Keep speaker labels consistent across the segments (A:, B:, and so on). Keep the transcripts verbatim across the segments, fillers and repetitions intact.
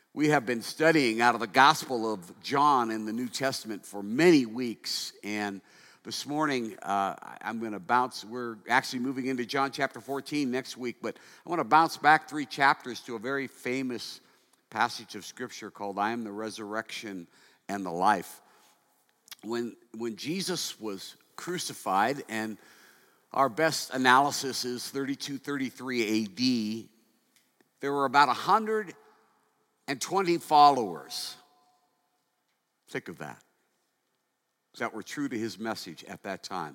A: We have been studying out of the Gospel of John in the New Testament for many weeks, and this morning uh, I'm going to bounce. We're actually moving into John chapter fourteen next week, but I want to bounce back three chapters to a very famous passage of Scripture called "I am the resurrection and the life." When, when Jesus was crucified, and our best analysis is thirty-two thirty-three A D, there were about one hundred twenty followers. Think of that. That were true to his message at that time.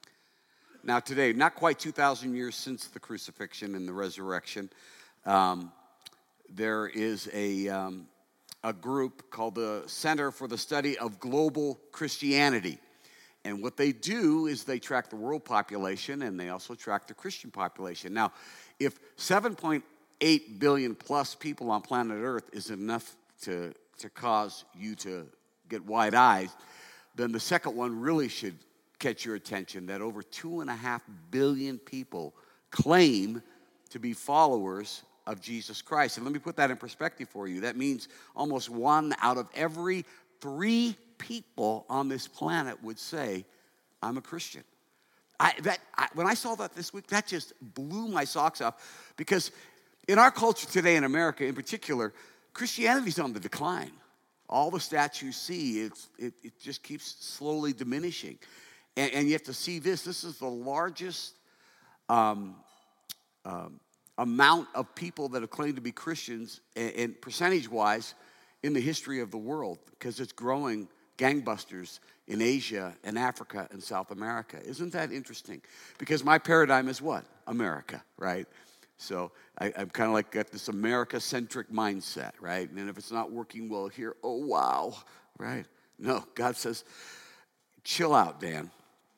A: Now today, not quite two thousand years since the crucifixion and the resurrection, um, there is a, um, a group called the Center for the Study of Global Christianity. And what they do is they track the world population and they also track the Christian population. Now, if seven point eight billion plus people on planet Earth is enough to, to cause you to get wide eyes, then the second one really should catch your attention, that over two and a half billion people claim to be followers of Jesus Christ. And let me put that in perspective for you. That means almost one out of every three people on this planet would say, I'm a Christian. I, that, I, when I saw that this week, that just blew my socks off, because in our culture today, in America in particular, Christianity's on the decline. All the stats you see, it's, it, it just keeps slowly diminishing. And, and you have to see this. This is the largest um, um, amount of people that have claimed to be Christians, and, and percentage-wise, in the history of the world, because it's growing gangbusters in Asia and Africa and South America. Isn't that interesting? Because my paradigm is what? America, right? So I, I'm kind of like got this America-centric mindset, right? And if it's not working well here, oh, wow, right? No, God says, chill out, Dan.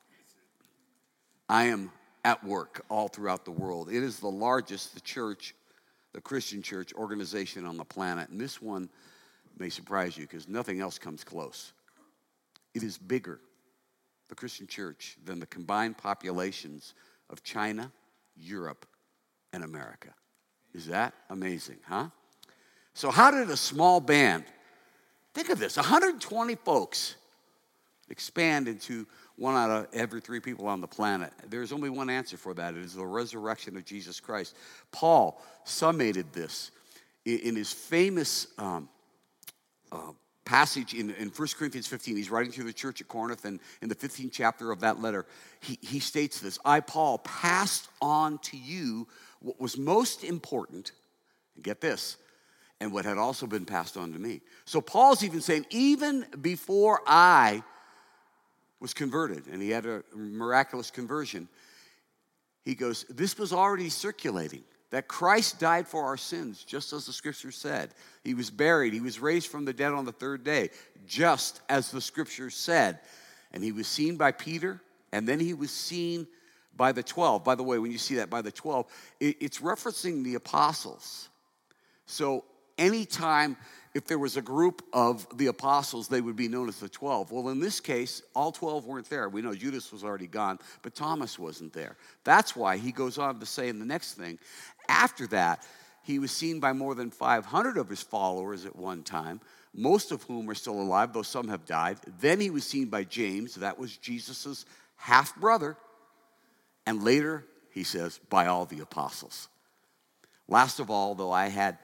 A: I am at work all throughout the world. It is the largest, the church, the Christian church organization on the planet. And this one may surprise you because nothing else comes close. It is bigger, the Christian church, than the combined populations of China, Europe, and America. Is that amazing, huh? So how did a small band, think of this, one hundred twenty folks, expand into one out of every three people on the planet? There's only one answer for that. It is the resurrection of Jesus Christ. Paul summated this in his famous um, uh, passage in, in First Corinthians fifteen. He's writing to the church at Corinth, and in the fifteenth chapter of that letter, he, he states this: I, Paul, passed on to you what was most important, get this, and what had also been passed on to me. So Paul's even saying, even before I was converted, and he had a miraculous conversion, he goes, this was already circulating, that Christ died for our sins, just as the Scripture said. He was buried. He was raised from the dead on the third day, just as the Scripture said. And he was seen by Peter, and then he was seen by the twelve. By the way, when you see that by the twelve, it's referencing the apostles. So anytime, if there was a group of the apostles, they would be known as the twelve. Well, in this case, all twelve weren't there. We know Judas was already gone, but Thomas wasn't there. That's why he goes on to say in the next thing, after that, he was seen by more than five hundred of his followers at one time, most of whom are still alive, though some have died. Then he was seen by James, that was Jesus' half-brother. And later, he says, by all the apostles. Last of all, though I had,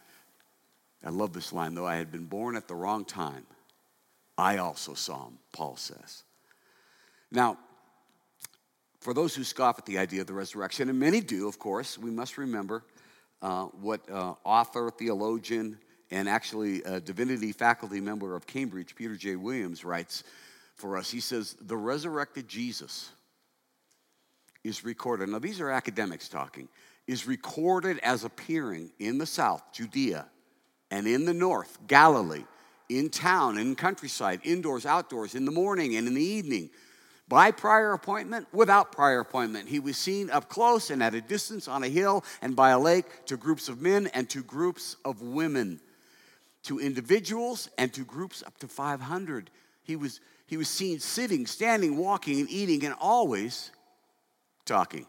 A: I love this line, though I had been born at the wrong time, I also saw him, Paul says. Now, for those who scoff at the idea of the resurrection, and many do, of course, we must remember uh, what uh, author, theologian, and actually a divinity faculty member of Cambridge, Peter J. Williams, writes for us. He says, the resurrected Jesus is recorded, now these are academics talking, is recorded as appearing in the south, Judea, and in the north, Galilee, in town, in countryside, indoors, outdoors, in the morning and in the evening, by prior appointment, without prior appointment. He was seen up close and at a distance, on a hill and by a lake, to groups of men and to groups of women, to individuals and to groups up to five hundred. He was, he was seen sitting, standing, walking, and eating, and always talking.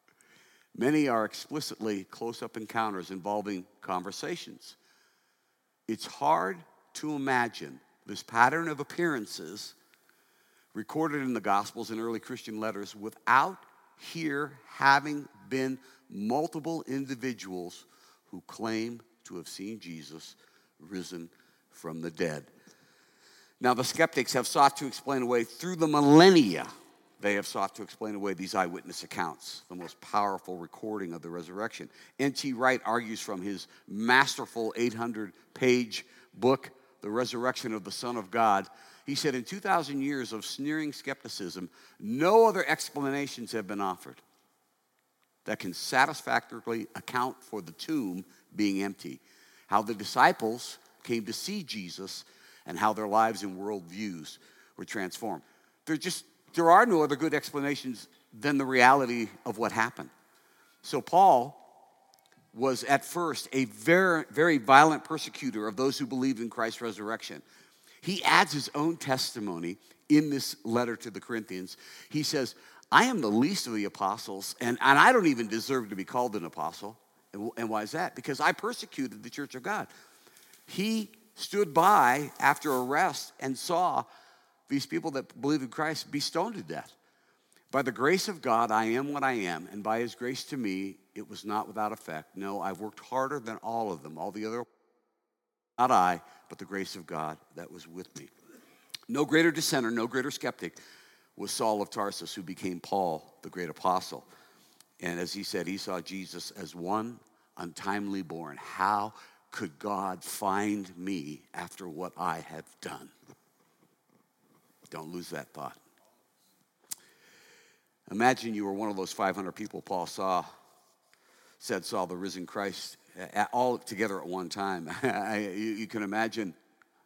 A: Many are explicitly close-up encounters involving conversations. It's hard to imagine this pattern of appearances recorded in the Gospels and early Christian letters without here having been multiple individuals who claim to have seen Jesus risen from the dead. Now, the skeptics have sought to explain away through the millennia. They have sought to explain away these eyewitness accounts, the most powerful recording of the resurrection. N T Wright argues from his masterful eight hundred page book, The Resurrection of the Son of God. He said, in two thousand years of sneering skepticism, no other explanations have been offered that can satisfactorily account for the tomb being empty, how the disciples came to see Jesus, and how their lives and worldviews were transformed. There just there are no other good explanations than the reality of what happened. So Paul was at first a very, very violent persecutor of those who believed in Christ's resurrection. He adds his own testimony in this letter to the Corinthians. He says, I am the least of the apostles, and, and I don't even deserve to be called an apostle. And, and why is that? Because I persecuted the church of God. He stood by after arrest and saw these people that believe in Christ be stoned to death. By the grace of God, I am what I am, and by his grace to me, it was not without effect. No, I've worked harder than all of them, all the other, not I, but the grace of God that was with me. No greater dissenter, no greater skeptic was Saul of Tarsus, who became Paul, the great apostle. And as he said, he saw Jesus as one untimely born. How could God find me after what I have done? Don't lose that thought. Imagine you were one of those five hundred people Paul saw, said saw the risen Christ all together at one time. you, you can imagine,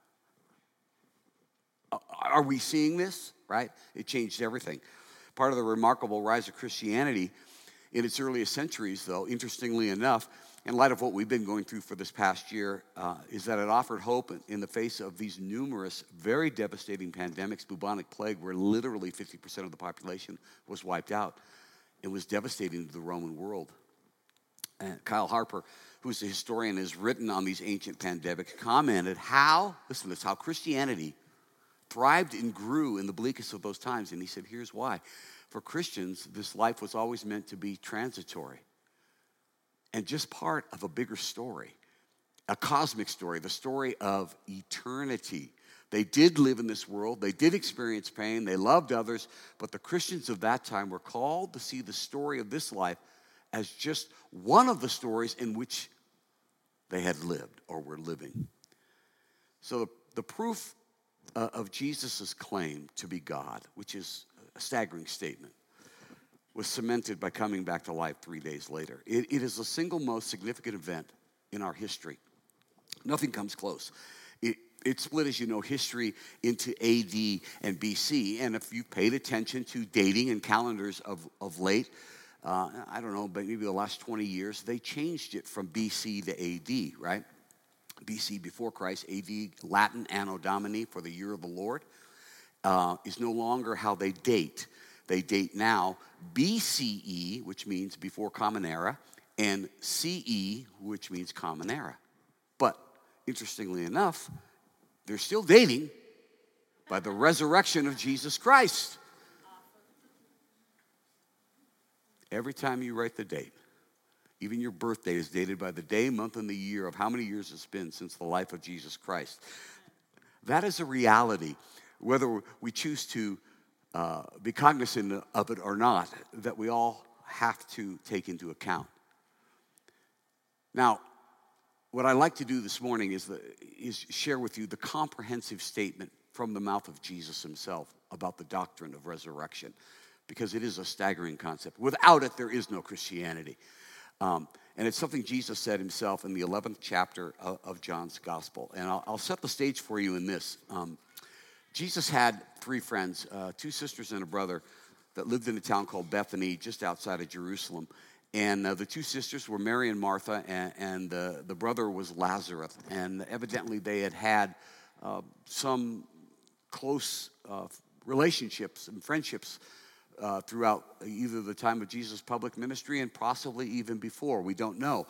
A: are we seeing this, right? It changed everything. Part of the remarkable rise of Christianity in its earliest centuries, though, interestingly enough, in light of what we've been going through for this past year, uh, is that it offered hope in the face of these numerous, very devastating pandemics, bubonic plague, where literally fifty percent of the population was wiped out. It was devastating to the Roman world. And Kyle Harper, who's a historian, has written on these ancient pandemics, commented how, listen to this, how Christianity thrived and grew in the bleakest of those times. And he said, here's why. For Christians, this life was always meant to be transitory and just part of a bigger story, a cosmic story, the story of eternity. They did live in this world. They did experience pain. They loved others. But the Christians of that time were called to see the story of this life as just one of the stories in which they had lived or were living. So the, the proof uh, of Jesus' claim to be God, which is a staggering statement, was cemented by coming back to life three days later. It, it is the single most significant event in our history. Nothing comes close. It, it split, as you know, history into A D and B C. And if you've paid attention to dating and calendars of, of late, uh, I don't know, but maybe the last twenty years, they changed it from B C to A D, right? B C before Christ, A D, Latin Anno Domini, for the year of the Lord, uh, is no longer how they date. They date now B C E, which means before Common Era, and C E, which means Common Era. But interestingly enough, they're still dating by the resurrection of Jesus Christ. Every time you write the date, even your birthday is dated by the day, month, and the year of how many years it's been since the life of Jesus Christ. That is a reality, whether we choose to uh, be cognizant of it or not, that we all have to take into account. Now, what I'd like to do this morning is, the, is share with you the comprehensive statement from the mouth of Jesus himself about the doctrine of resurrection, because it is a staggering concept. Without it, there is no Christianity. Um, and it's something Jesus said himself in the eleventh chapter of, of John's Gospel. And I'll, I'll set the stage for you in this. Um, Jesus had three friends, uh, two sisters and a brother, that lived in a town called Bethany, just outside of Jerusalem. And uh, the two sisters were Mary and Martha, and, and uh, the brother was Lazarus. And evidently they had had uh, some close uh, relationships and friendships Uh, throughout either the time of Jesus' public ministry and possibly even before. We don't know.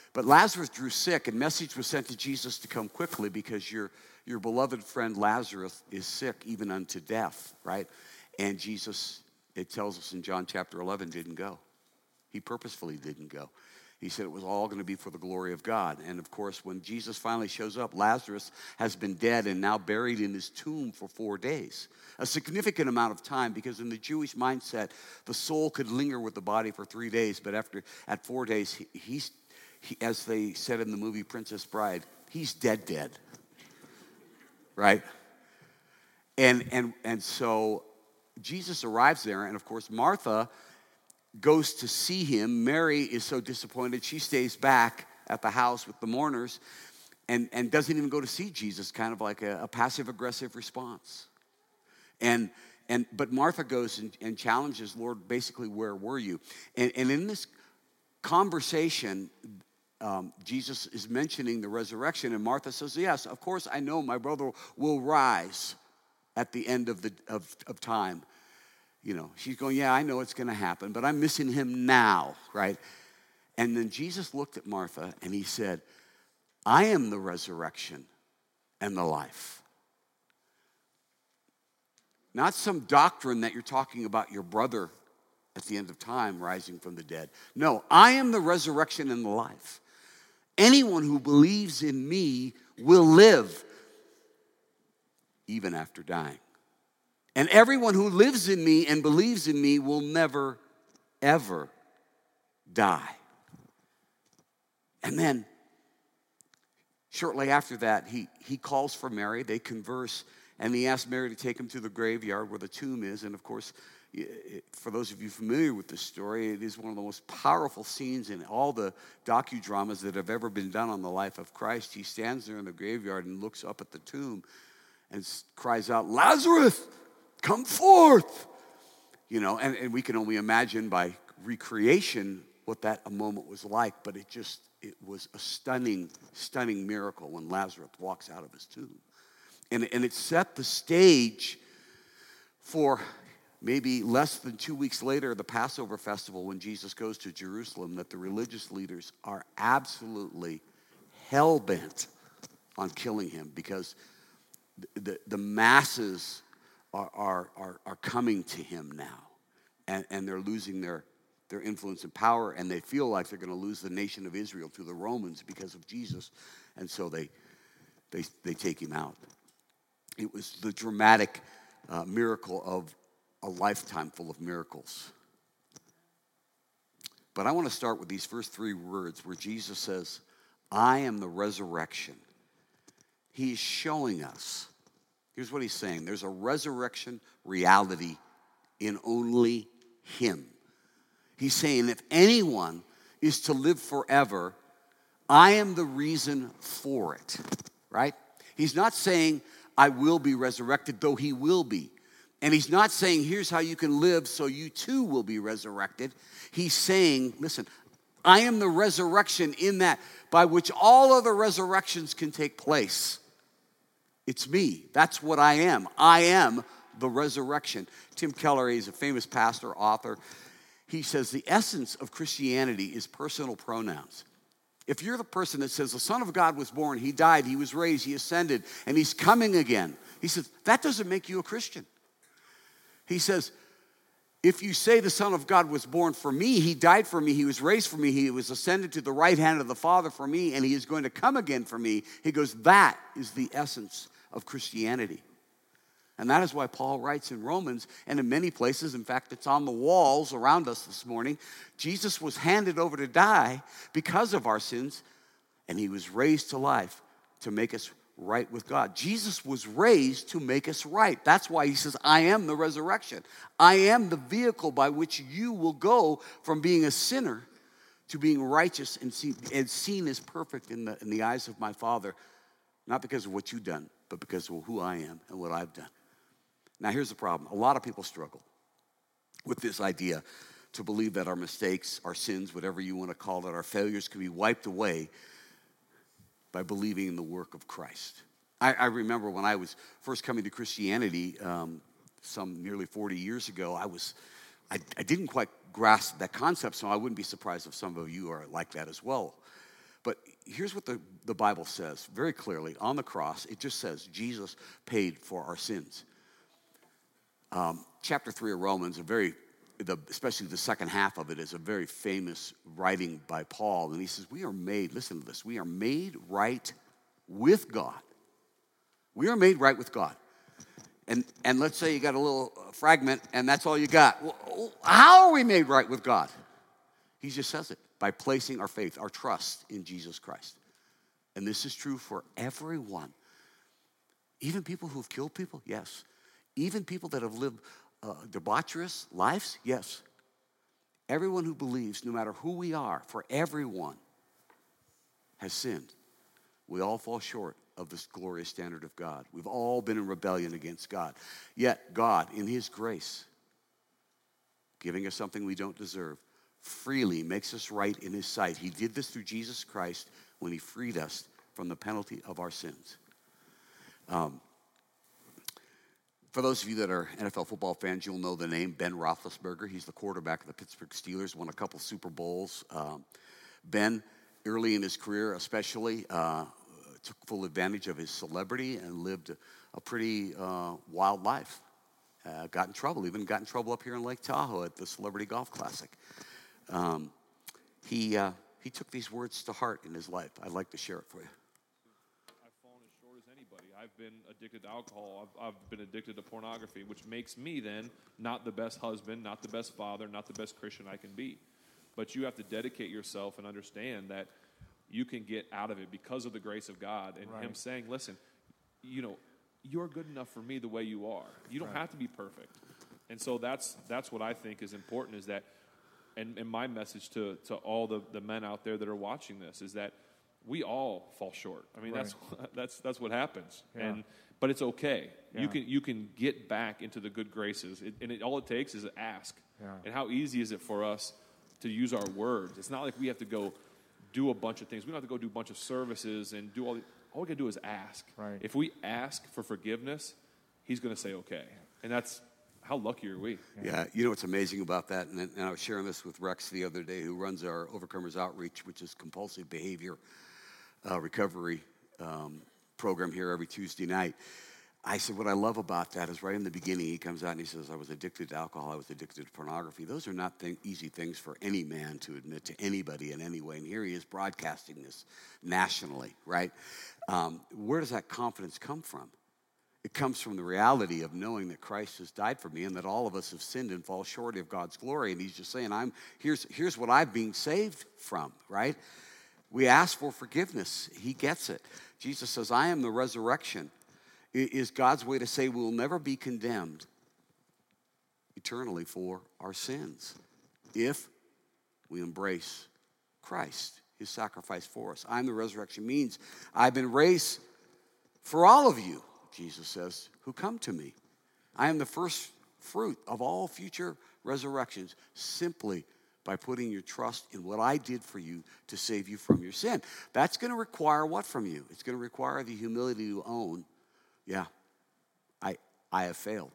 A: But Lazarus drew sick, and message was sent to Jesus to come quickly because your, your beloved friend Lazarus is sick even unto death, right? And Jesus, it tells us in John chapter eleven, didn't go. He purposefully didn't go. He said it was all going to be for the glory of God. And of course, when Jesus finally shows up, Lazarus has been dead and now buried in his tomb for four days. A significant amount of time, because in the Jewish mindset, the soul could linger with the body for three days, but after at four days, he, he's, he, as they said in the movie Princess Bride, he's dead, dead, right? And and and so Jesus arrives there, and of course, Martha goes to see him. Mary is so disappointed, she stays back at the house with the mourners and, and doesn't even go to see Jesus, kind of like a, a passive-aggressive response. And and but Martha goes and, and challenges, Lord, basically, where were you? And, and in this conversation, um, Jesus is mentioning the resurrection, and Martha says, yes, of course, I know my brother will rise at the end of the of, of time. You know, she's going, yeah, I know it's going to happen, but I'm missing him now, right? And then Jesus looked at Martha and he said, I am the resurrection and the life. Not some doctrine that you're talking about your brother at the end of time rising from the dead. No, I am the resurrection and the life. Anyone who believes in me will live even after dying. And everyone who lives in me and believes in me will never, ever die. And then, shortly after that, he, he calls for Mary. They converse, and he asks Mary to take him to the graveyard where the tomb is. And of course, for those of you familiar with this story, it is one of the most powerful scenes in all the docudramas that have ever been done on the life of Christ. He stands there in the graveyard and looks up at the tomb and cries out, Lazarus, come forth. You know, and, and we can only imagine by recreation what that a moment was like, but it just, it was a stunning, stunning miracle when Lazarus walks out of his tomb. And, and it set the stage for maybe less than two weeks later, the Passover festival, when Jesus goes to Jerusalem, that the religious leaders are absolutely hell-bent on killing him because the, the, the masses Are, are, are, are coming to him now, and, and they're losing their, their influence and power, and they feel like they're going to lose the nation of Israel to the Romans because of Jesus, and so they, they, they take him out. It was the dramatic uh, miracle of a lifetime full of miracles. But I want to start with these first three words where Jesus says, I am the resurrection. He is showing us. Here's what he's saying. There's a resurrection reality in only him. He's saying if anyone is to live forever, I am the reason for it, right? He's not saying I will be resurrected, though he will be. And he's not saying here's how you can live so you too will be resurrected. He's saying, listen, I am the resurrection in that by which all other resurrections can take place. It's me. That's what I am. I am the resurrection. Tim Keller is a famous pastor, author. He says the essence of Christianity is personal pronouns. If you're the person that says the Son of God was born, he died, he was raised, he ascended, and he's coming again, he says, that doesn't make you a Christian. He says, if you say the Son of God was born for me, he died for me, he was raised for me, he was ascended to the right hand of the Father for me, and he is going to come again for me, he goes, that is the essence of Christianity. And that is why Paul writes in Romans, and in many places, in fact, it's on the walls around us this morning, Jesus was handed over to die because of our sins, and he was raised to life to make us right with God. Jesus was raised to make us right. That's why he says, I am the resurrection. I am the vehicle by which you will go from being a sinner to being righteous and seen, and seen as perfect in the, in the eyes of my Father, not because of what you've done, but because of who I am and what I've done. Now, here's the problem. A lot of people struggle with this idea to believe that our mistakes, our sins, whatever you want to call it, our failures can be wiped away by believing in the work of Christ. I, I remember when I was first coming to Christianity um, some nearly forty years ago, I was, I, I didn't quite grasp that concept, so I wouldn't be surprised if some of you are like that as well. here's what the, the Bible says very clearly. On the cross, it just says Jesus paid for our sins. Um, chapter three of Romans, a very, the, especially the second half of it, is a very famous writing by Paul. And he says, we are made, listen to this, we are made right with God. We are made right with God. And, and let's say you got a little fragment and that's all you got. Well, how are we made right with God? He just says it, by placing our faith, our trust in Jesus Christ. And this is true for everyone. Even people who've killed people, yes. Even people that have lived uh, debaucherous lives, yes. Everyone who believes, no matter who we are, for everyone has sinned. We all fall short of this glorious standard of God. We've all been in rebellion against God. Yet God, in his grace, giving us something we don't deserve, freely makes us right in his sight. He did this through Jesus Christ when he freed us from the penalty of our sins. Um, for those of you that are N F L football fans, you'll know the name Ben Roethlisberger. He's the quarterback of the Pittsburgh Steelers, won a couple Super Bowls. Um, Ben, early in his career especially, uh, took full advantage of his celebrity and lived a, a pretty uh, wild life. Uh, got in trouble, even got in trouble up here in Lake Tahoe at the Celebrity Golf Classic. Um, he uh, he took these words to heart in his life. I'd like to share it for you.
B: I've fallen as short as anybody. I've been addicted to alcohol. I've, I've been addicted to pornography, which makes me then not the best husband, not the best father, not the best Christian I can be. But you have to dedicate yourself and understand that you can get out of it because of the grace of God and right. him saying, listen, you know, you're good enough for me the way you are. You don't right. have to be perfect. And so that's that's what I think is important is that, and, and my message to, to all the, the men out there that are watching this is that we all fall short. I mean, right. that's that's that's what happens. Yeah. And but it's okay. Yeah. You can you can get back into the good graces. It, and it, all it takes is an ask. Yeah. And how easy is it for us to use our words? It's not like we have to go do a bunch of things. We don't have to go do a bunch of services and do all the, all we got to do is ask.
C: Right.
B: If we ask for forgiveness, he's going to say okay. And that's, how lucky are we?
A: Yeah, yeah, you know what's amazing about that, and, and I was sharing this with Rex the other day, who runs our Overcomers Outreach, which is compulsive behavior uh, recovery um, program here every Tuesday night. I said, what I love about that is right in the beginning, he comes out and he says, I was addicted to alcohol, I was addicted to pornography. Those are not th- easy things for any man to admit to anybody in any way. And here he is broadcasting this nationally, right? Um, where does that confidence come from? It comes from the reality of knowing that Christ has died for me and that all of us have sinned and fall short of God's glory. And he's just saying, I'm here's here's what I'm being saved from, right? We ask for forgiveness. He gets it. Jesus says, I am the resurrection. It is God's way to say we'll never be condemned eternally for our sins if we embrace Christ, his sacrifice for us. I'm the resurrection means I've been raised for all of you, Jesus says, who come to me. I am the first fruit of all future resurrections simply by putting your trust in what I did for you to save you from your sin. That's going to require what from you? It's going to require the humility to own, yeah, I I have failed,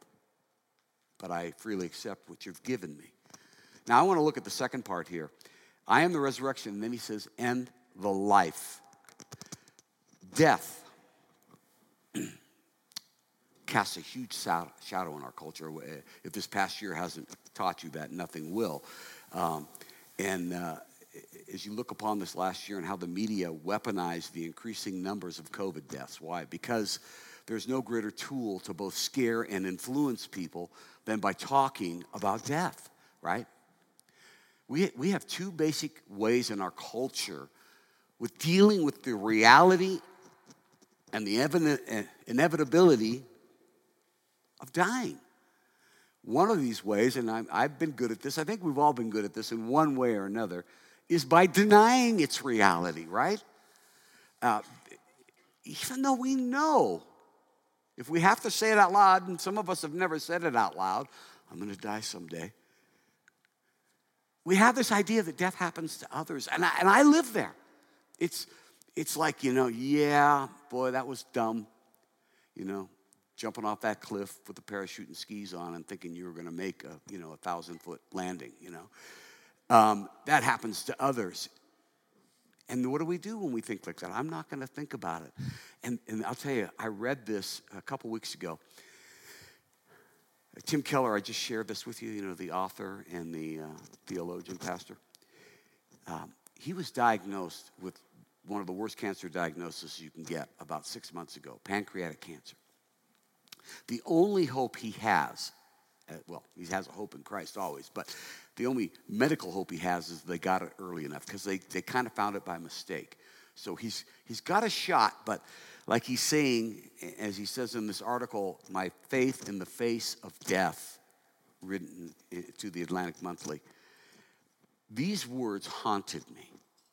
A: but I freely accept what you've given me. Now, I want to look at the second part here. I am the resurrection, and then he says, and the life. Death casts a huge shadow on our culture. If this past year hasn't taught you that, nothing will. Um, and uh, as you look upon this last year and how the media weaponized the increasing numbers of COVID deaths. Why? Because there's no greater tool to both scare and influence people than by talking about death, right? We, we have two basic ways in our culture with dealing with the reality and the evident, inevitability of dying. One of these ways, and I'm, I've been good at this, I think we've all been good at this in one way or another, is by denying its reality, right? Uh, even though we know, if we have to say it out loud, and some of us have never said it out loud, I'm going to die someday. We have this idea that death happens to others, and I, and I live there. It's, it's like, you know, yeah, boy, that was dumb, you know, jumping off that cliff with a parachute and skis on and thinking you were going to make a, you know, a thousand-foot landing, you know. Um, that happens to others. And what do we do when we think like that? I'm not going to think about it. And, and I'll tell you, I read this a couple weeks ago. Tim Keller, I just shared this with you, you know, the author and the uh, theologian pastor. Um, he was diagnosed with one of the worst cancer diagnoses you can get about six months ago, pancreatic cancer. The only hope he has, uh, well, he has a hope in Christ always, but the only medical hope he has is they got it early enough because they, they kind of found it by mistake. So he's he's got a shot, but like he's saying, as he says in this article, my faith in the face of death, written to the Atlantic Monthly, these words haunted me.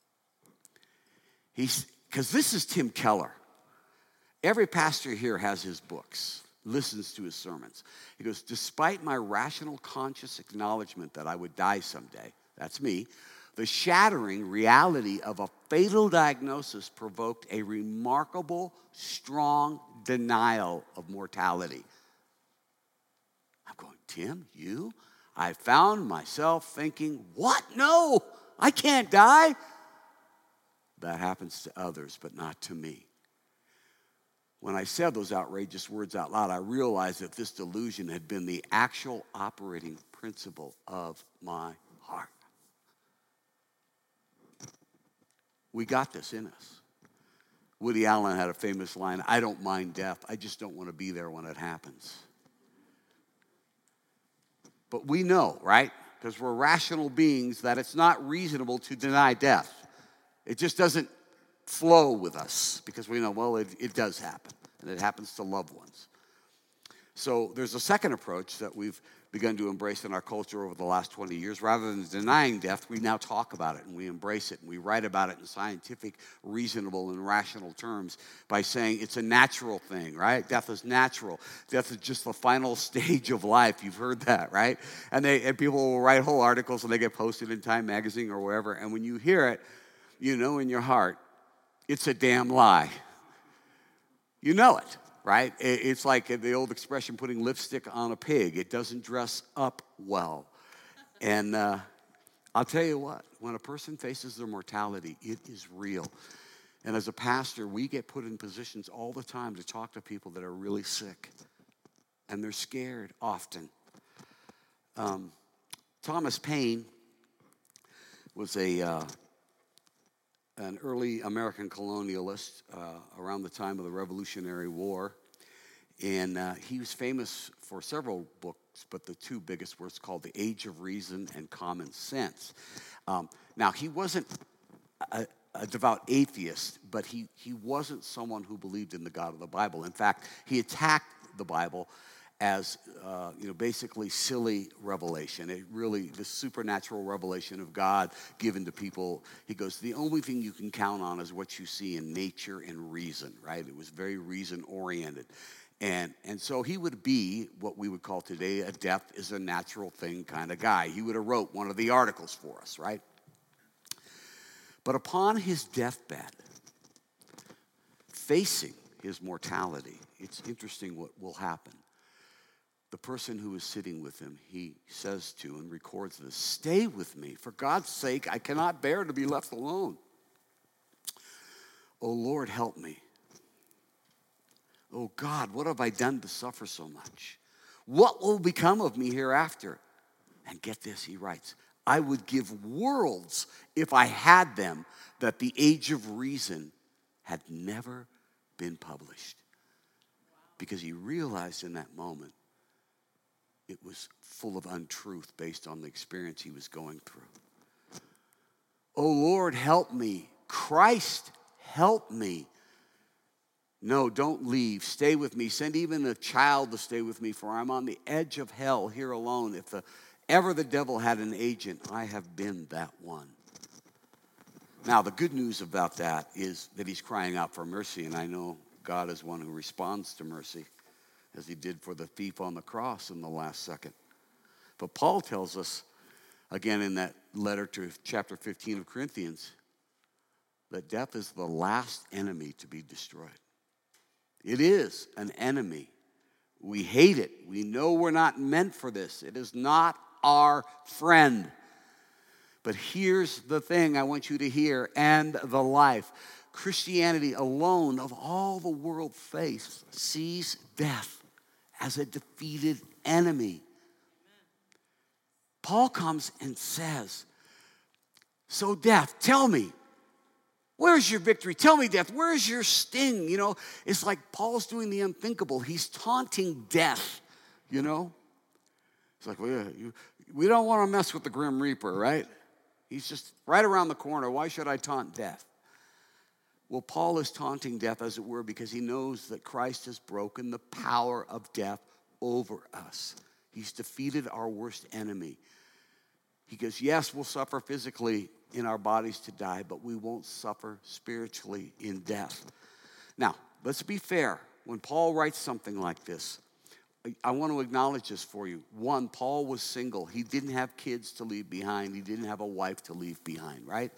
A: He's because this is Tim Keller. Every pastor here has his books, listens to his sermons. He goes, despite my rational conscious acknowledgement that I would die someday, that's me, the shattering reality of a fatal diagnosis provoked a remarkable, strong denial of mortality. I'm going, Tim, you? I found myself thinking, what? No, I can't die. That happens to others, but not to me. When I said those outrageous words out loud, I realized that this delusion had been the actual operating principle of my heart. We got this in us. Woody Allen had a famous line, I don't mind death, I just don't want to be there when it happens. But we know, right, because we're rational beings, that it's not reasonable to deny death. It just doesn't flow with us because we know, well, it, it does happen, and it happens to loved ones. So there's a second approach that we've begun to embrace in our culture over the last twenty years. Rather than denying death, we now talk about it, and we embrace it, and we write about it in scientific, reasonable, and rational terms by saying it's a natural thing, right? Death is natural. Death is just the final stage of life. You've heard that, right? And, they, and people will write whole articles, and they get posted in Time Magazine or wherever, and when you hear it, you know in your heart, it's a damn lie. You know it, right? It's like the old expression, putting lipstick on a pig. It doesn't dress up well. And uh, I'll tell you what, when a person faces their mortality, it is real. And as a pastor, we get put in positions all the time to talk to people that are really sick. And they're scared often. Um, Thomas Paine was a... Uh, an early American colonialist uh, around the time of the Revolutionary War. And uh, he was famous for several books, but the two biggest were called The Age of Reason and Common Sense. Um, now, he wasn't a, a devout atheist, but he, he wasn't someone who believed in the God of the Bible. In fact, he attacked the Bible as, uh, you know, basically silly revelation. It really, the supernatural revelation of God given to people. He goes, the only thing you can count on is what you see in nature and reason, right? It was very reason-oriented. And, and so he would be what we would call today a death is a natural thing kind of guy. He would have wrote one of the articles for us, right? But upon his deathbed, facing his mortality, it's interesting what will happen. The person who is sitting with him, he says to and records this, stay with me. For God's sake, I cannot bear to be left alone. Oh, Lord, help me. Oh, God, what have I done to suffer so much? What will become of me hereafter? And get this, he writes, I would give worlds if I had them that the Age of Reason had never been published. Because he realized in that moment, it was full of untruth based on the experience he was going through. Oh, Lord, help me. Christ, help me. No, don't leave. Stay with me. Send even a child to stay with me, for I'm on the edge of hell here alone. If the, ever the devil had an agent, I have been that one. Now, the good news about that is that he's crying out for mercy, and I know God is one who responds to mercy, as he did for the thief on the cross in the last second. But Paul tells us, again in that letter to chapter fifteen of Corinthians, that death is the last enemy to be destroyed. It is an enemy. We hate it. We know we're not meant for this. It is not our friend. But here's the thing I want you to hear, and the life. Christianity alone of all the world faiths sees death as a defeated enemy. Paul comes and says, so death, tell me, where's your victory? Tell me, death, where's your sting? You know, it's like Paul's doing the unthinkable. He's taunting death, you know. It's like, well, yeah, you, we don't want to mess with the Grim Reaper, right? He's just right around the corner. Why should I taunt death? Well, Paul is taunting death, as it were, because he knows that Christ has broken the power of death over us. He's defeated our worst enemy. He goes, yes, we'll suffer physically in our bodies to die, but we won't suffer spiritually in death. Now, let's be fair. When Paul writes something like this, I want to acknowledge this for you. One, Paul was single. He didn't have kids to leave behind. He didn't have a wife to leave behind, right?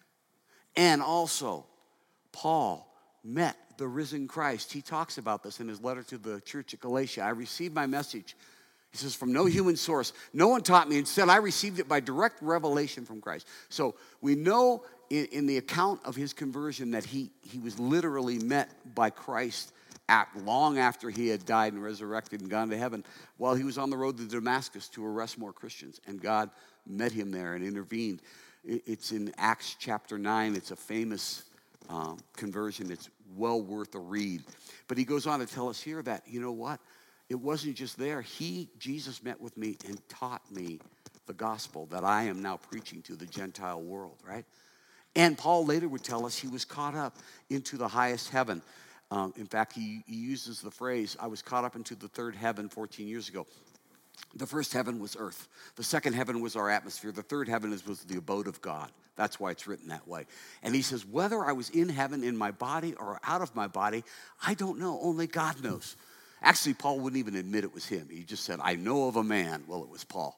A: And also, Paul met the risen Christ. He talks about this in his letter to the church at Galatia. I received my message, he says, from no human source. No one taught me. Instead, I received it by direct revelation from Christ. So we know in, in the account of his conversion that he, he was literally met by Christ at, long after he had died and resurrected and gone to heaven, while he was on the road to Damascus to arrest more Christians. And God met him there and intervened. It, it's in Acts chapter nine. It's a famous Um, conversion. It's well worth a read. But he goes on to tell us here that, you know what? It wasn't just there. He, Jesus, met with me and taught me the gospel that I am now preaching to the Gentile world, right? And Paul later would tell us he was caught up into the highest heaven. Um, in fact, he, he uses the phrase, I was caught up into the third heaven fourteen years ago. The first heaven was earth. The second heaven was our atmosphere. The third heaven is, was the abode of God. That's why it's written that way. And he says, whether I was in heaven in my body or out of my body, I don't know. Only God knows. Actually, Paul wouldn't even admit it was him. He just said, I know of a man. Well, it was Paul.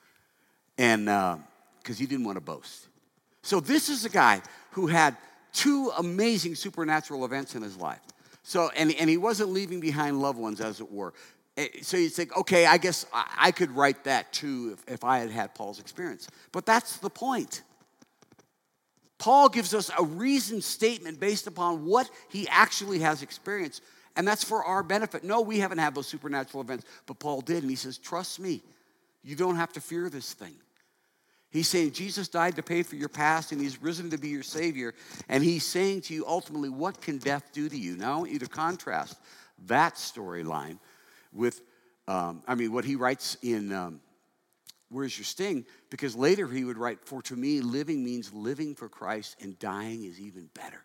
A: And because uh, he didn't want to boast. So this is a guy who had two amazing supernatural events in his life. So, and, and he wasn't leaving behind loved ones, as it were. So you think, okay, I guess I could write that too if, if I had had Paul's experience. But that's the point. Paul gives us a reasoned statement based upon what he actually has experienced, and that's for our benefit. No, we haven't had those supernatural events, but Paul did, and he says, trust me, you don't have to fear this thing. He's saying Jesus died to pay for your past, and he's risen to be your Savior, and he's saying to you, ultimately, what can death do to you? Now, I want you to contrast that storyline with, um, I mean, what he writes in um, Where's Your Sting? Because later he would write, for to me, living means living for Christ, and dying is even better.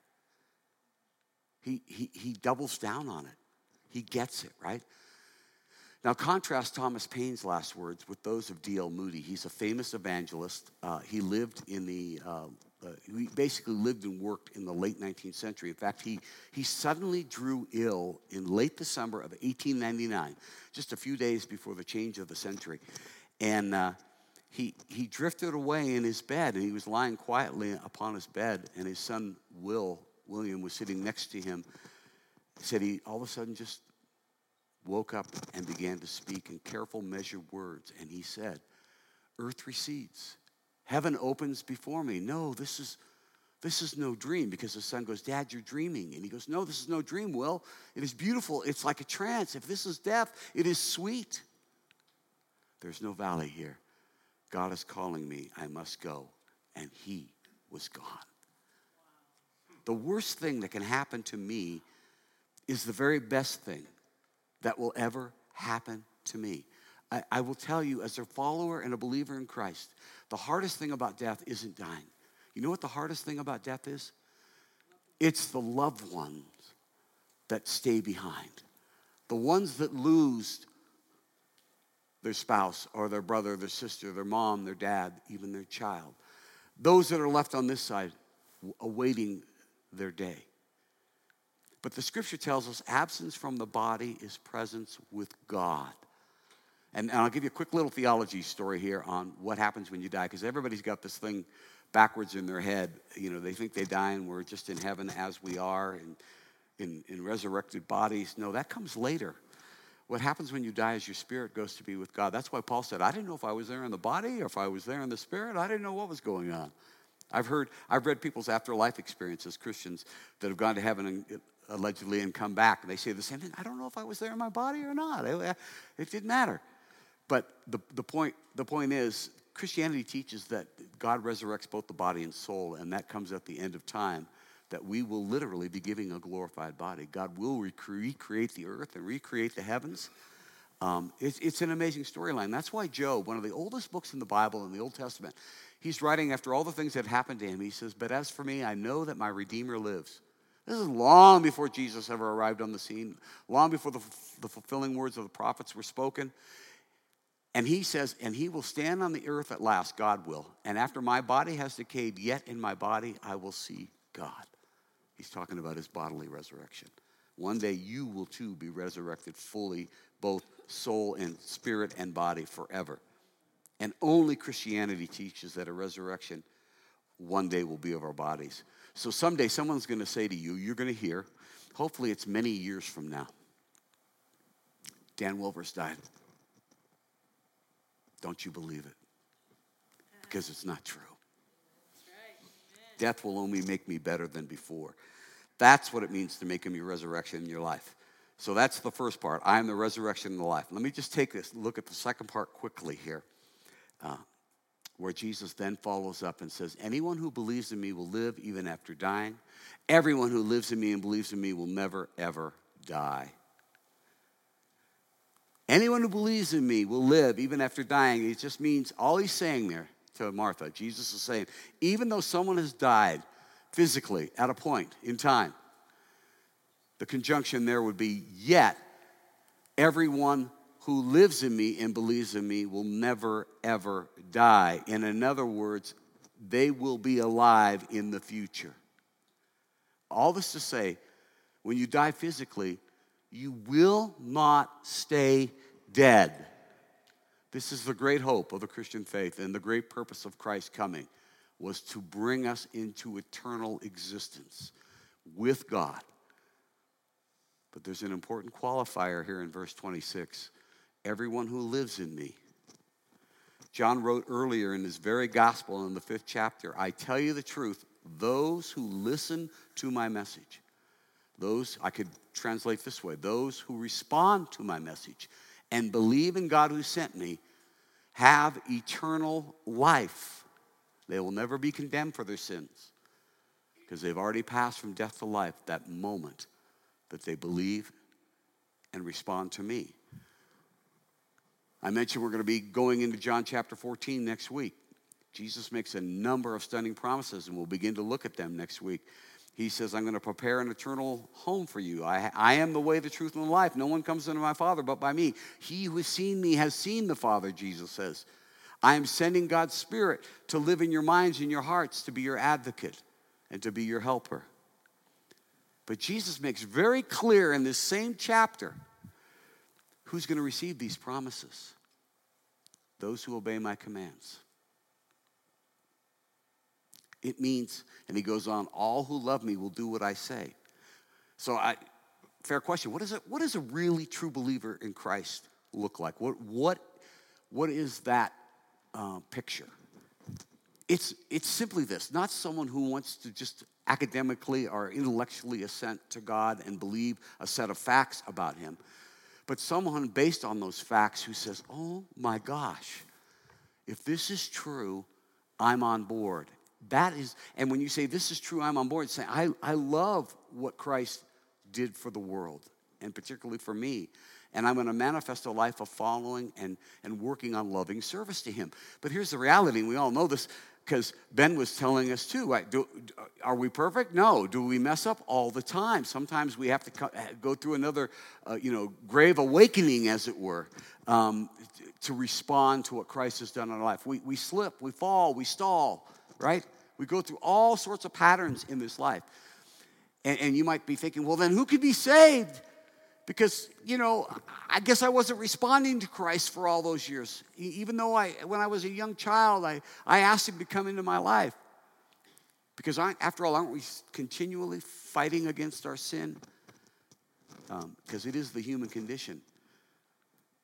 A: He, he, he doubles down on it. He gets it, right? Now, contrast Thomas Paine's last words with those of D L Moody. He's a famous evangelist. Uh, he lived in the, uh, uh, he basically lived and worked in the late nineteenth century. In fact, he, he suddenly drew ill in late December of eighteen ninety-nine, just a few days before the change of the century. And uh, he, he drifted away in his bed, and he was lying quietly upon his bed, and his son, Will, William, was sitting next to him. He said he all of a sudden just woke up and began to speak in careful, measured words. And he said, earth recedes. Heaven opens before me. No, this is this is no dream. Because the son goes, Dad, you're dreaming. And he goes, no, this is no dream, Will. It is beautiful. It's like a trance. If this is death, it is sweet. There's no valley here. God is calling me. I must go. And he was gone. The worst thing that can happen to me is the very best thing that will ever happen to me. I, I will tell you, as a follower and a believer in Christ, the hardest thing about death isn't dying. You know what the hardest thing about death is? It's the loved ones that stay behind. The ones that lose their spouse or their brother, their sister, their mom, their dad, even their child. Those that are left on this side awaiting their day. But the scripture tells us absence from the body is presence with God. And, and I'll give you a quick little theology story here on what happens when you die, because everybody's got this thing backwards in their head. You know, they think they die and we're just in heaven as we are and in, in resurrected bodies. No, that comes later. What happens when you die is your spirit goes to be with God. That's why Paul said, I didn't know if I was there in the body or if I was there in the spirit. I didn't know what was going on. I've heard, I've read people's afterlife experiences, Christians that have gone to heaven and allegedly and come back. And they say the same thing. I don't know if I was there in my body or not. It, it didn't matter. But the, the, point, the point is, Christianity teaches that God resurrects both the body and soul, and that comes at the end of time, that we will literally be giving a glorified body. God will rec- recreate the earth and recreate the heavens. Um, it's, it's an amazing storyline. That's why Job, one of the oldest books in the Bible in the Old Testament, he's writing after all the things that happened to him. He says, but as for me, I know that my Redeemer lives. This is long before Jesus ever arrived on the scene, long before the, the fulfilling words of the prophets were spoken. And he says, and he will stand on the earth at last, God will. And after my body has decayed, yet in my body I will see God. He's talking about his bodily resurrection. One day you will too be resurrected fully, both soul and spirit and body forever. And only Christianity teaches that a resurrection one day will be of our bodies. So someday someone's going to say to you, you're going to hear, hopefully it's many years from now, Dan Wilber's died. Don't you believe it? Because it's not true. Death will only make me better than before. That's what it means to make him your resurrection in your life. So that's the first part. I am the resurrection and the life. Let me just take this, look at the second part quickly here, uh, where Jesus then follows up and says, anyone who believes in me will live even after dying. Everyone who lives in me and believes in me will never, ever die. Anyone who believes in me will live even after dying. It just means, all he's saying there to Martha, Jesus is saying, even though someone has died physically at a point in time, the conjunction there would be, yet everyone who lives in me and believes in me will never, ever die. And in other words, they will be alive in the future. All this to say, when you die physically, you will not stay dead. This is the great hope of the Christian faith, and the great purpose of Christ coming was to bring us into eternal existence with God. But there's an important qualifier here in verse twenty-six. Everyone who lives in me. John wrote earlier in his very gospel in the fifth chapter, I tell you the truth, those who listen to my message, those, I could translate this way, those who respond to my message and believe in God who sent me have eternal life. They will never be condemned for their sins because they've already passed from death to life that moment that they believe and respond to me. I mentioned we're going to be going into John chapter fourteen next week. Jesus makes a number of stunning promises, and we'll begin to look at them next week. He says, I'm going to prepare an eternal home for you. I, I am the way, the truth, and the life. No one comes unto my Father but by me. He who has seen me has seen the Father, Jesus says. I am sending God's Spirit to live in your minds and your hearts, to be your advocate and to be your helper. But Jesus makes very clear in this same chapter who's going to receive these promises. Those who obey my commands. It means, and he goes on, all who love me will do what I say. So, I, fair question. What is it? What does a really true believer in Christ look like? What what what is that uh, picture? It's it's simply this: not someone who wants to just academically or intellectually assent to God and believe a set of facts about Him, but someone based on those facts who says, "Oh my gosh, if this is true, I'm on board." That is, and when you say this is true, I'm on board, saying, I, I love what Christ did for the world, and particularly for me. And I'm going to manifest a life of following and, and working on loving service to him. But here's the reality, and we all know this, because Ben was telling us too, right? Do, are we perfect? No. Do we mess up? All the time. Sometimes we have to co- go through another, uh, you know, grave awakening, as it were, um, to respond to what Christ has done in our life. We, we slip, we fall, we stall, right? We go through all sorts of patterns in this life. And, and you might be thinking, well, then who could be saved? Because, you know, I guess I wasn't responding to Christ for all those years. Even though I, when I was a young child, I, I asked him to come into my life. Because I, after all, aren't we continually fighting against our sin? Um, because it is the human condition.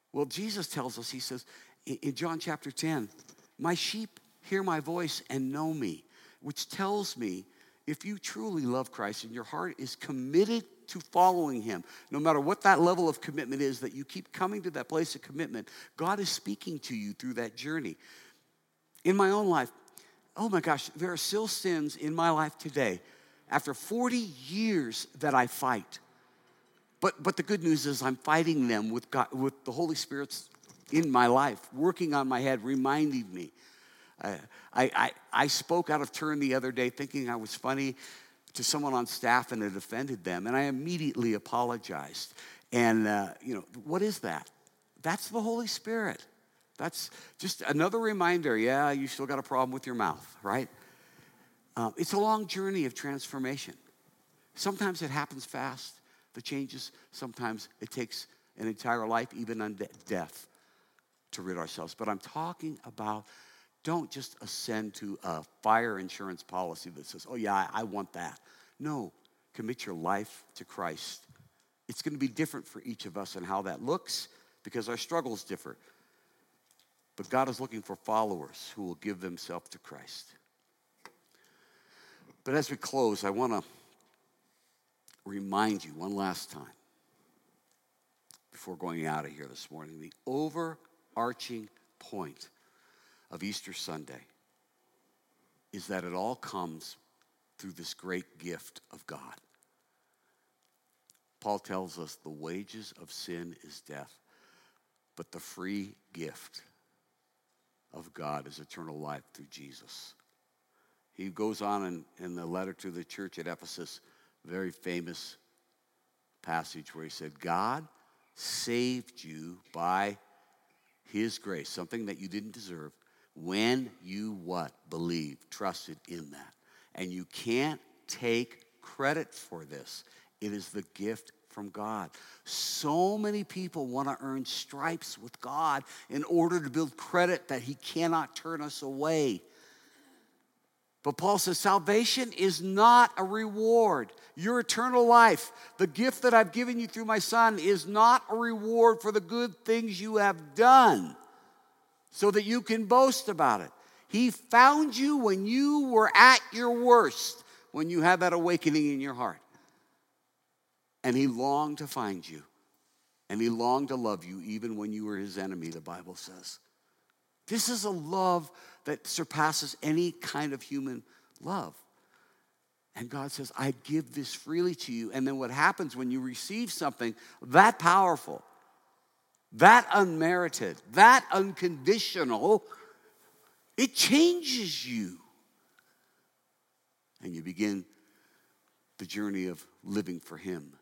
A: Well, Jesus tells us, he says in John chapter ten, my sheep hear my voice and know me, which tells me if you truly love Christ and your heart is committed to following him, no matter what that level of commitment is, that you keep coming to that place of commitment, God is speaking to you through that journey. In my own life, oh my gosh, there are still sins in my life today after forty years that I fight. But, but the good news is I'm fighting them with God, with the Holy Spirit's in my life, working on my head, reminding me. Uh, I, I, I spoke out of turn the other day thinking I was funny to someone on staff and it offended them, and I immediately apologized. And, uh, you know, what is that? That's the Holy Spirit. That's just another reminder, yeah, you still got a problem with your mouth, right? Um, it's a long journey of transformation. Sometimes it happens fast, the changes. Sometimes it takes an entire life, even unto death, to rid ourselves. But I'm talking about, don't just ascend to a fire insurance policy that says, oh yeah, I, I want that. No, commit your life to Christ. It's going to be different for each of us and how that looks because our struggles differ. But God is looking for followers who will give themselves to Christ. But as we close, I want to remind you one last time before going out of here this morning, the overarching point of Easter Sunday is that it all comes through this great gift of God. Paul tells us the wages of sin is death, but the free gift of God is eternal life through Jesus. He goes on in, in the letter to the church at Ephesus, very famous passage where he said, God saved you by his grace, something that you didn't deserve, when you what? Believed, trusted in that. And you can't take credit for this. It is the gift from God. So many people want to earn stripes with God in order to build credit that he cannot turn us away. But Paul says salvation is not a reward. Your eternal life, the gift that I've given you through my Son, is not a reward for the good things you have done so that you can boast about it. He found you when you were at your worst, when you had that awakening in your heart. And he longed to find you. And he longed to love you even when you were his enemy, the Bible says. This is a love that surpasses any kind of human love. And God says, I give this freely to you. And then what happens when you receive something that powerful, that unmerited, that unconditional, it changes you. And you begin the journey of living for him.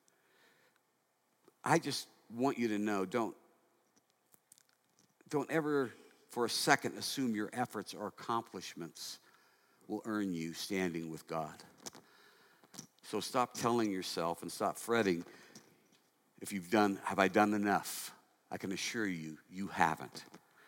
A: I just want you to know, don't, don't ever for a second assume your efforts or accomplishments will earn you standing with God. So stop telling yourself and stop fretting if you've done, have I done enough? I can assure you, you haven't.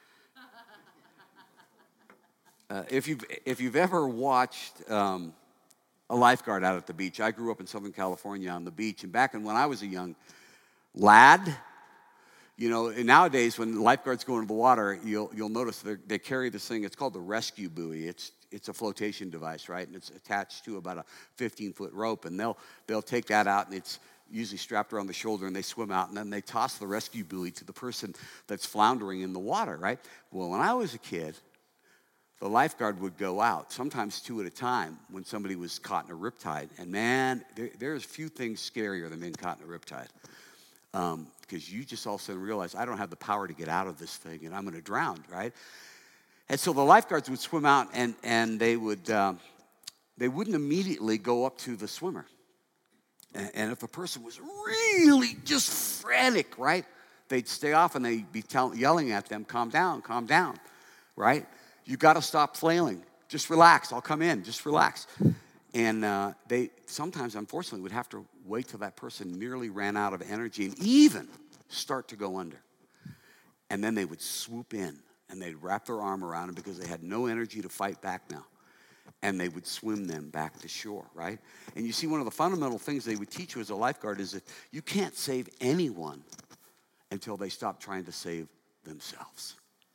A: Uh, if you've if you've ever watched um, a lifeguard out at the beach, I grew up in Southern California on the beach, and back in when I was a young lad, you know, and nowadays when lifeguards go into the water, you'll you'll notice they carry this thing. It's called the rescue buoy. It's it's a flotation device, right? And it's attached to about a fifteen foot rope, and they'll they'll take that out, and it's usually strapped around the shoulder, and they swim out, and then they toss the rescue buoy to the person that's floundering in the water, right? Well, when I was a kid, the lifeguard would go out, sometimes two at a time, when somebody was caught in a riptide. And man, there, there's few things scarier than being caught in a riptide. Um, because you just all of a sudden realize, I don't have the power to get out of this thing, and I'm going to drown, right? And so the lifeguards would swim out, and, and they, would, um, they wouldn't immediately go up to the swimmer. And, and if a person was really just frantic, right, they'd stay off, and they'd be tell, yelling at them, calm down, calm down, right? You got to stop flailing. Just relax. I'll come in. Just relax. And uh, they sometimes, unfortunately, would have to wait till that person nearly ran out of energy and even start to go under. And then they would swoop in, and they'd wrap their arm around them because they had no energy to fight back now. And they would swim them back to shore, right? And you see, one of the fundamental things they would teach you as a lifeguard is that you can't save anyone until they stop trying to save themselves.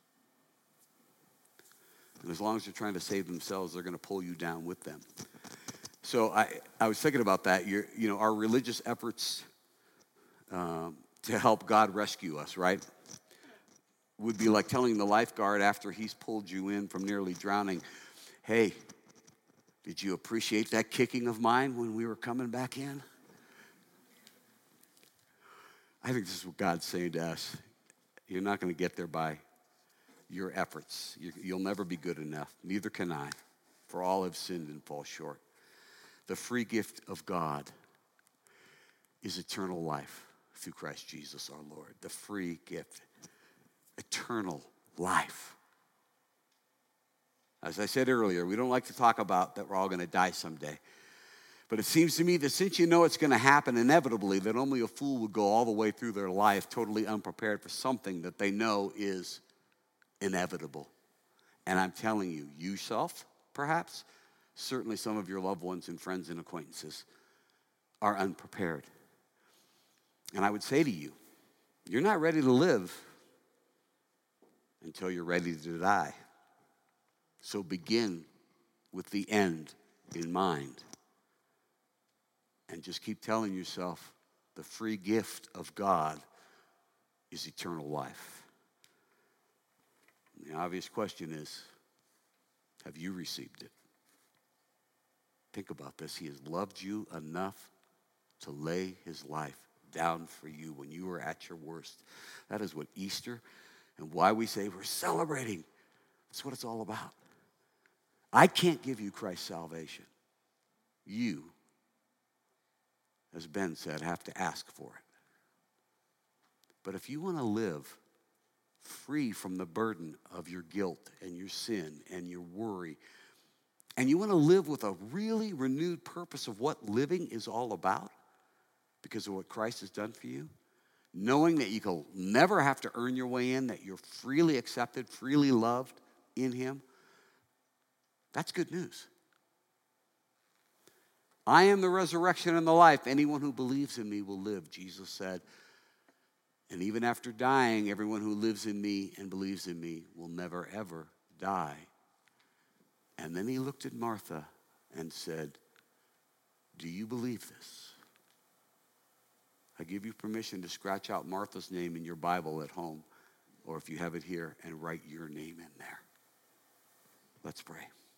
A: And as long as they're trying to save themselves, they're going to pull you down with them. So I, I was thinking about that. You're, you know, our religious efforts um, to help God rescue us, right, would be like telling the lifeguard after he's pulled you in from nearly drowning, hey, did you appreciate that kicking of mine when we were coming back in? I think this is what God's saying to us. You're not going to get there by your efforts. You, you'll never be good enough. Neither can I. For all have sinned and fall short. The free gift of God is eternal life through Christ Jesus our Lord. The free gift. Eternal life. As I said earlier, we don't like to talk about that we're all going to die someday. But it seems to me that since you know it's going to happen inevitably, that only a fool would go all the way through their life totally unprepared for something that they know is inevitable. And I'm telling you, yourself, perhaps, certainly some of your loved ones and friends and acquaintances are unprepared. And I would say to you, you're not ready to live until you're ready to die. So begin with the end in mind. And just keep telling yourself the free gift of God is eternal life. And the obvious question is, have you received it? Think about this. He has loved you enough to lay his life down for you when you were at your worst. That is what Easter and why we say we're celebrating. That's what it's all about. I can't give you Christ's salvation. You, as Ben said, have to ask for it. But if you want to live free from the burden of your guilt and your sin and your worry, and you want to live with a really renewed purpose of what living is all about because of what Christ has done for you, knowing that you will never have to earn your way in, that you're freely accepted, freely loved in him, that's good news. I am the resurrection and the life. Anyone who believes in me will live, Jesus said. And even after dying, everyone who lives in me and believes in me will never, ever die. And then he looked at Martha and said, do you believe this? I give you permission to scratch out Martha's name in your Bible at home, or if you have it here, and write your name in there. Let's pray.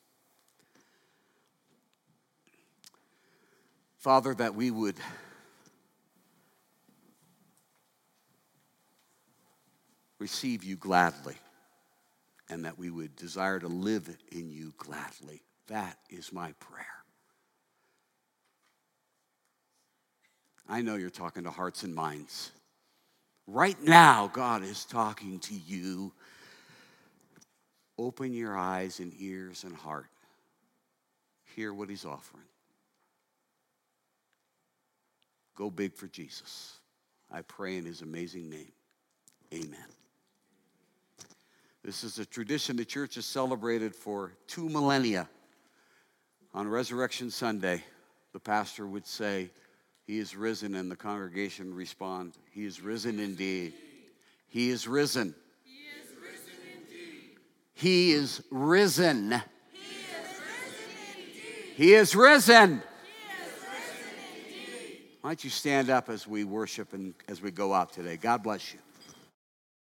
A: Father, that we would receive you gladly and that we would desire to live in you gladly. That is my prayer. I know you're talking to hearts and minds. Right now, God is talking to you. Open your eyes and ears and heart. Hear what he's offering. Go big for Jesus. I pray in his amazing name. Amen. This is a tradition the church has celebrated for two millennia. On Resurrection Sunday, the pastor would say, he is risen, and the congregation would respond, he is risen indeed. He is risen.
C: He is risen indeed.
A: He is risen.
C: He is risen indeed.
A: He is risen.
C: He is risen indeed.
A: Why don't you stand up as we worship and as we go out today? God bless you.